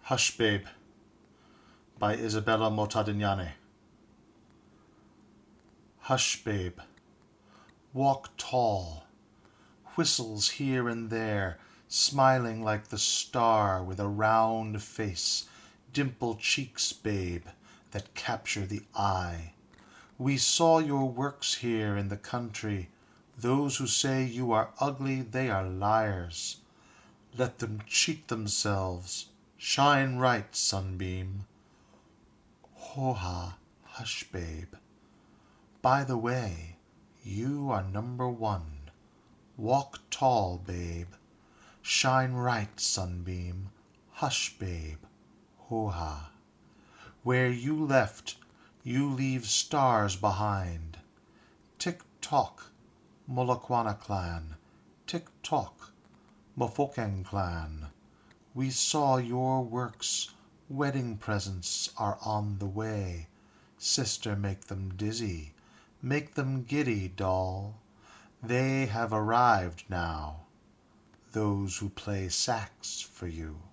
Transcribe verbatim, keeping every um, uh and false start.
Hush, Babe, by Isabella Motadignane. Hush, babe, walk tall, whistles here and there, smiling like the star with a round face, dimpled cheeks, babe, that capture the eye. We saw your works here in the country. Those who say you are ugly, they are liars. Let them cheat themselves. Shine right, sunbeam. Ho-ha, hush, babe. By the way, you are number one. Walk tall, babe. Shine right, sunbeam. Hush, babe. Ho-ha. Where you left, you leave stars behind. Tick-tock, Mulakwana clan. Tick-tock, Mafokeng clan. We saw your works. Wedding presents are on the way. Sister, make them dizzy. Make them giddy, doll. They have arrived now, those who play sax for you.